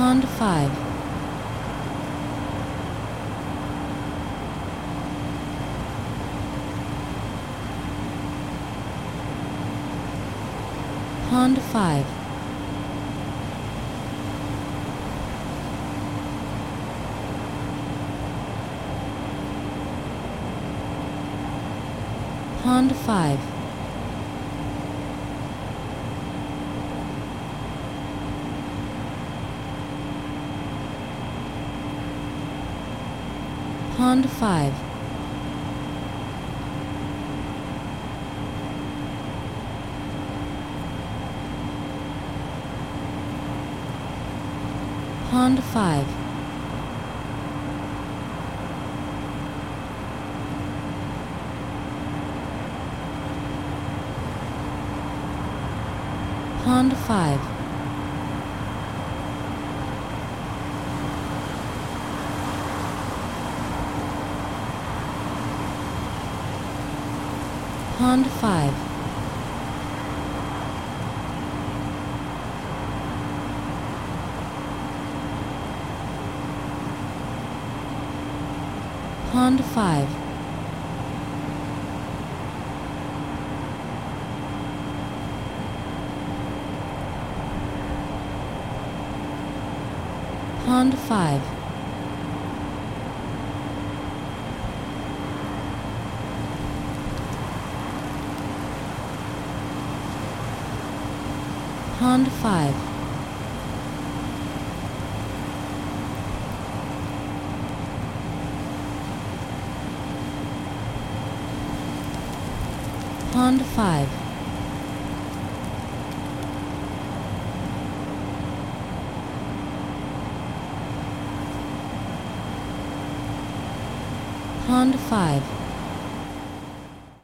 Honda 5. Honda 5. Honda 5. Honda 5. Honda 5. Honda 5. Honda 5. Honda 5. Honda 5. Honda 5. Honda 5. Honda 5.